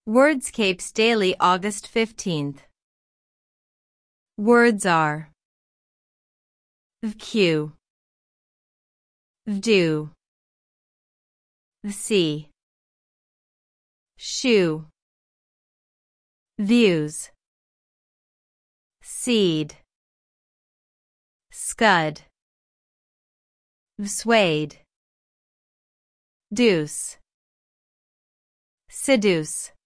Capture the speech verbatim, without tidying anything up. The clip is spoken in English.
Wordscapes Daily August fifteenth. Words are vq, vdo, vc, shoe, views, seed, scud, vsuade, deuce, seduce.